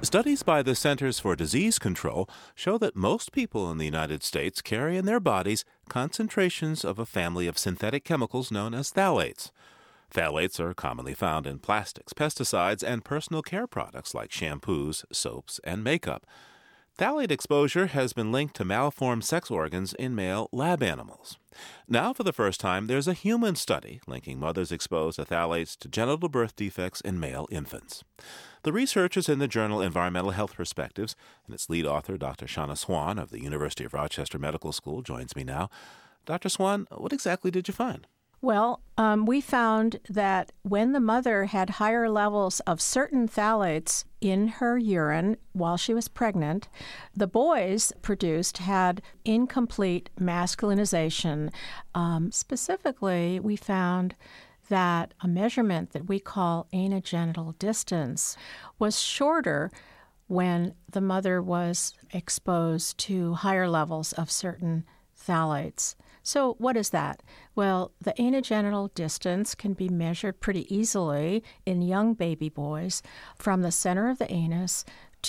Studies by the Centers for Disease Control show that most people in the United States carry in their bodies concentrations of a family of synthetic chemicals known as phthalates. Phthalates are commonly found in plastics, pesticides, and personal care products like shampoos, soaps, and makeup. Phthalate exposure has been linked to malformed sex organs in male lab animals. Now, for the first time, there's a human study linking mothers exposed to phthalates to genital birth defects in male infants. The research is in the journal Environmental Health Perspectives, and its lead author, Dr. Shauna Swan of the University of Rochester Medical School, joins me now. Dr. Swan, what exactly did you find? Well, we found that when the mother had higher levels of certain phthalates in her urine while she was pregnant, the boys produced had incomplete masculinization. Specifically, we found that a measurement that we call anogenital distance was shorter when the mother was exposed to higher levels of certain phthalates. So what is that? Well, the anogenital distance can be measured pretty easily in young baby boys from the center of the anus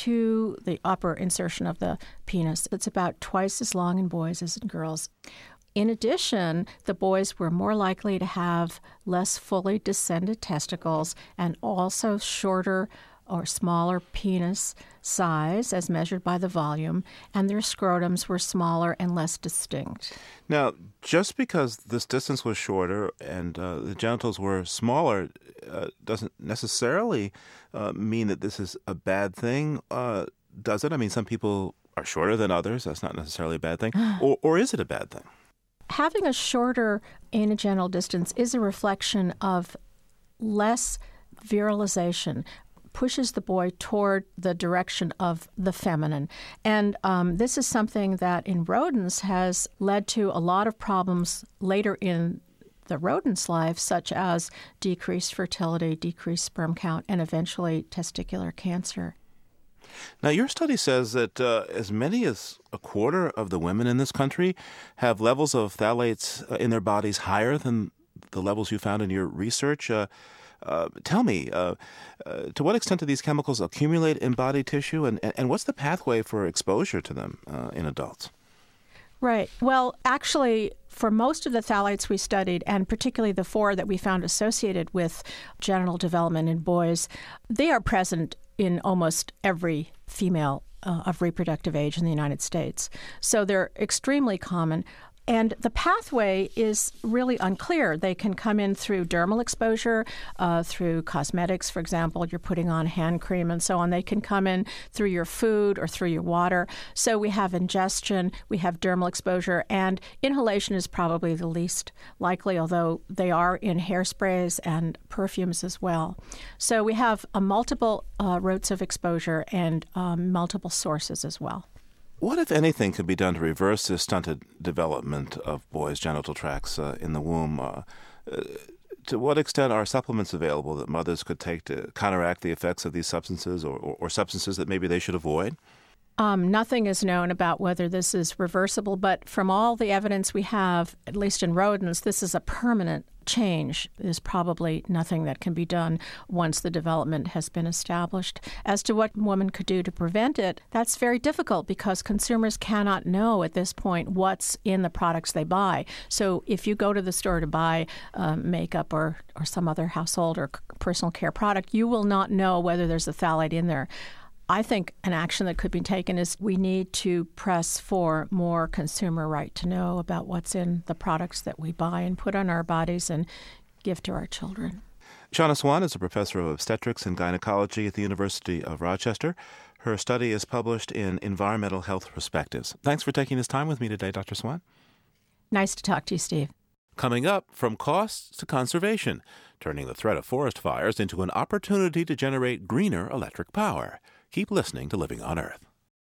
to the upper insertion of the penis. It's about twice as long in boys as in girls. In addition, the boys were more likely to have less fully descended testicles and also shorter or smaller penis size as measured by the volume, and their scrotums were smaller and less distinct. Now, just because this distance was shorter and the genitals were smaller doesn't necessarily mean that this is a bad thing, does it? I mean, some people are shorter than others. That's not necessarily a bad thing. Or is it a bad thing? Having a shorter anogenital distance is a reflection of less virilization, pushes the boy toward the direction of the feminine. And this is something that in rodents has led to a lot of problems later in the rodent's life, such as decreased fertility, decreased sperm count, and eventually testicular cancer. Now, your study says that as many as a quarter of the women in this country have levels of phthalates in their bodies higher than the levels you found in your research. Tell me, to what extent do these chemicals accumulate in body tissue, and what's the pathway for exposure to them in adults? Right. Well, actually, for most of the phthalates we studied, and particularly the 4 that we found associated with genital development in boys, they are present in almost every female of reproductive age in the United States. So they're extremely common. And the pathway is really unclear. They can come in through dermal exposure, through cosmetics, for example. You're putting on hand cream and so on. They can come in through your food or through your water. So we have ingestion, we have dermal exposure, and inhalation is probably the least likely, although they are in hairsprays and perfumes as well. So we have multiple routes of exposure and multiple sources as well. What, if anything, could be done to reverse this stunted development of boys' genital tracts in the womb? To what extent are supplements available that mothers could take to counteract the effects of these substances or substances that maybe they should avoid? Nothing is known about whether this is reversible, but from all the evidence we have, at least in rodents, this is a permanent change. There's probably nothing that can be done once the development has been established. As to what women could do to prevent it, that's very difficult because consumers cannot know at this point what's in the products they buy. So if you go to the store to buy makeup or some other household or personal care product, you will not know whether there's a phthalate in there. I think an action that could be taken is we need to press for more consumer right to know about what's in the products that we buy and put on our bodies and give to our children. Shauna Swan is a professor of obstetrics and gynecology at the University of Rochester. Her study is published in Environmental Health Perspectives. Thanks for taking this time with me today, Dr. Swan. Nice to talk to you, Steve. Coming up, from costs to conservation, turning the threat of forest fires into an opportunity to generate greener electric power. Keep listening to Living on Earth.